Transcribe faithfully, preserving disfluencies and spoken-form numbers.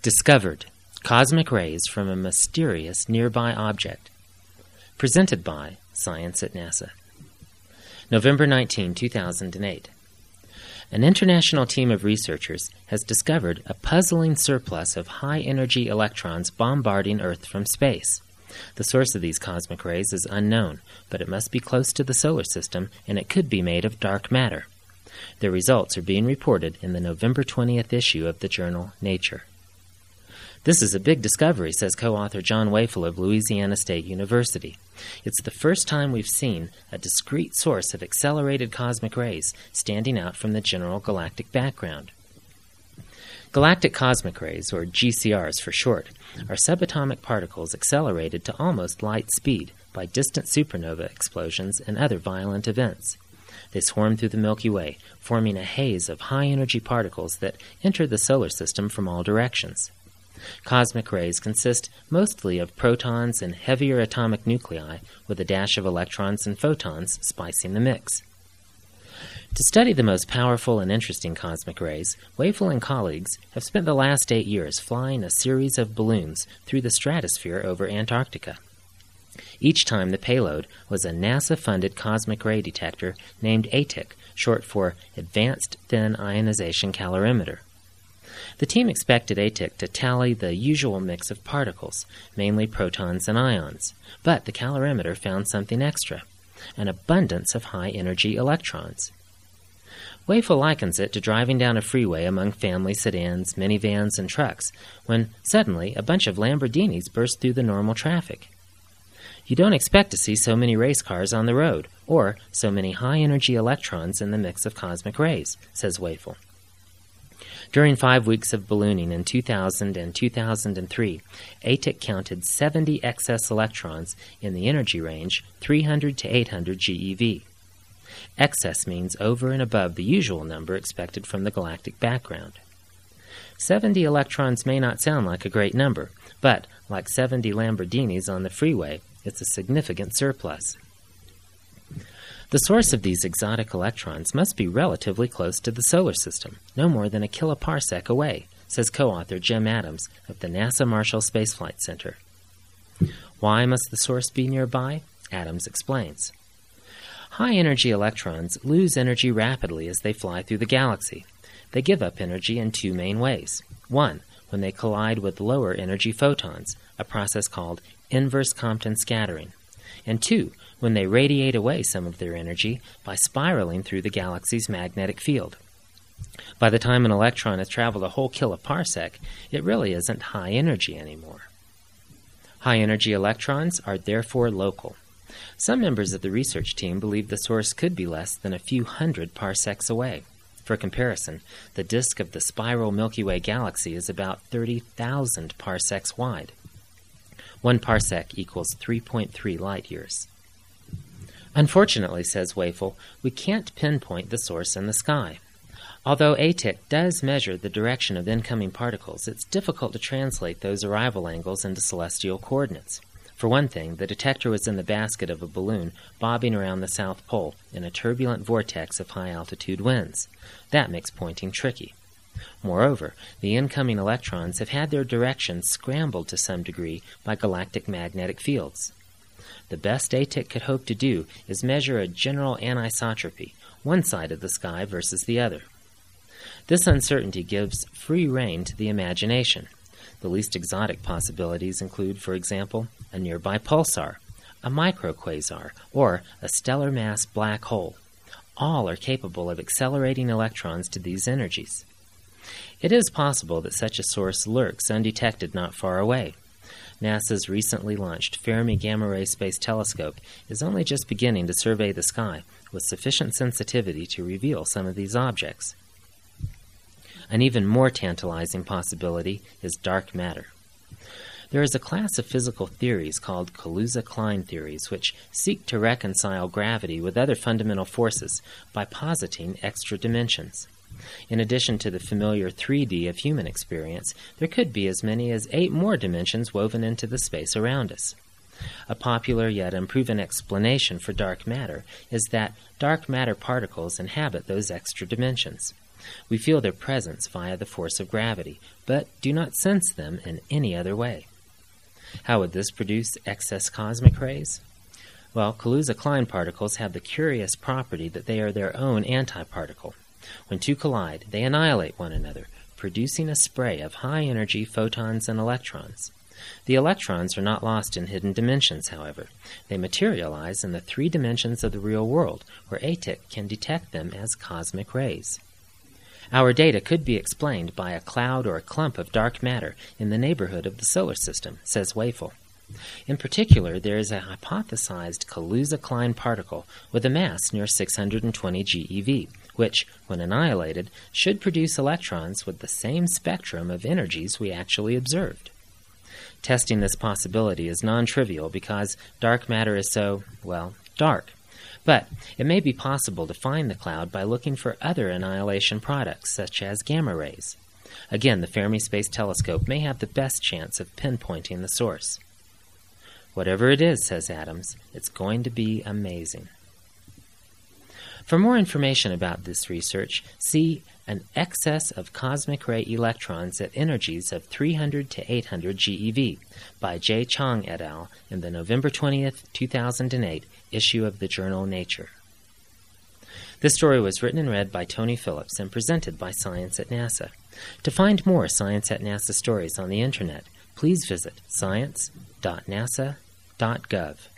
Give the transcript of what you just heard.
Discovered Cosmic Rays from a Mysterious Nearby Object. Presented by Science at NASA. November nineteenth, two thousand eight. An international team of researchers has discovered a puzzling surplus of high-energy electrons bombarding Earth from space. The source of these cosmic rays is unknown, but it must be close to the solar system, and it could be made of dark matter. Their results are being reported in the November twentieth issue of the journal Nature. This is a big discovery, says co-author John Wafel of Louisiana State University. It's the first time we've seen a discrete source of accelerated cosmic rays standing out from the general galactic background. Galactic cosmic rays, or G C Rs for short, are subatomic particles accelerated to almost light speed by distant supernova explosions and other violent events. They swarm through the Milky Way, forming a haze of high-energy particles that enter the solar system from all directions. Cosmic rays consist mostly of protons and heavier atomic nuclei, with a dash of electrons and photons spicing the mix. To study the most powerful and interesting cosmic rays, Wafel and colleagues have spent the last eight years flying a series of balloons through the stratosphere over Antarctica. Each time the payload was a NASA-funded cosmic ray detector named A T I C, short for Advanced Thin Ionization Calorimeter. The team expected A T I C to tally the usual mix of particles, mainly protons and ions, but the calorimeter found something extra, an abundance of high-energy electrons. Wafel likens it to driving down a freeway among family sedans, minivans, and trucks, when suddenly a bunch of Lamborghinis burst through the normal traffic. You don't expect to see so many race cars on the road, or so many high-energy electrons in the mix of cosmic rays, says Wafel. During five weeks of ballooning in two thousand and two thousand three, A T I C counted seventy excess electrons in the energy range three hundred to eight hundred GeV. Excess means over and above the usual number expected from the galactic background. seventy electrons may not sound like a great number, but like seventy Lamborghinis on the freeway, it's a significant surplus. The source of these exotic electrons must be relatively close to the solar system, no more than a kiloparsec away, says co-author Jim Adams of the NASA Marshall Space Flight Center. Why must the source be nearby? Adams explains. High-energy electrons lose energy rapidly as they fly through the galaxy. They give up energy in two main ways. One, when they collide with lower-energy photons, a process called inverse Compton scattering. And two, when they radiate away some of their energy by spiraling through the galaxy's magnetic field. By the time an electron has traveled a whole kiloparsec, it really isn't high energy anymore. High-energy electrons are therefore local. Some members of the research team believe the source could be less than a few hundred parsecs away. For comparison, the disk of the spiral Milky Way galaxy is about thirty thousand parsecs wide. One parsec equals three point three light-years. Unfortunately, says Wafel, we can't pinpoint the source in the sky. Although A T I C does measure the direction of incoming particles, it's difficult to translate those arrival angles into celestial coordinates. For one thing, the detector was in the basket of a balloon bobbing around the South Pole in a turbulent vortex of high-altitude winds. That makes pointing tricky. Moreover, the incoming electrons have had their directions scrambled to some degree by galactic magnetic fields. The best A T I C could hope to do is measure a general anisotropy, one side of the sky versus the other. This uncertainty gives free rein to the imagination. The least exotic possibilities include, for example, a nearby pulsar, a microquasar, or a stellar mass black hole. All are capable of accelerating electrons to these energies. It is possible that such a source lurks undetected not far away. NASA's recently launched Fermi Gamma Ray Space Telescope is only just beginning to survey the sky with sufficient sensitivity to reveal some of these objects. An even more tantalizing possibility is dark matter. There is a class of physical theories called Kaluza-Klein theories which seek to reconcile gravity with other fundamental forces by positing extra dimensions. In addition to the familiar three D of human experience, there could be as many as eight more dimensions woven into the space around us. A popular yet unproven explanation for dark matter is that dark matter particles inhabit those extra dimensions. We feel their presence via the force of gravity, but do not sense them in any other way. How would this produce excess cosmic rays? Well, Kaluza-Klein particles have the curious property that they are their own antiparticle. When two collide, they annihilate one another, producing a spray of high-energy photons and electrons. The electrons are not lost in hidden dimensions, however. They materialize in the three dimensions of the real world, where A T I C can detect them as cosmic rays. Our data could be explained by a cloud or a clump of dark matter in the neighborhood of the solar system, says Wafel. In particular, there is a hypothesized Kaluza-Klein particle with a mass near six hundred twenty GeV, which, when annihilated, should produce electrons with the same spectrum of energies we actually observed. Testing this possibility is non-trivial because dark matter is so, well, dark. But it may be possible to find the cloud by looking for other annihilation products, such as gamma rays. Again, the Fermi Space Telescope may have the best chance of pinpointing the source. Whatever it is, says Adams, it's going to be amazing. For more information about this research, see An Excess of Cosmic Ray Electrons at Energies of three hundred to eight hundred GeV by J. Chang et al. In the November twentieth, two thousand eight issue of the journal Nature. This story was written and read by Tony Phillips and presented by Science at NASA. To find more Science at NASA stories on the Internet, please visit science dot nasa dot gov.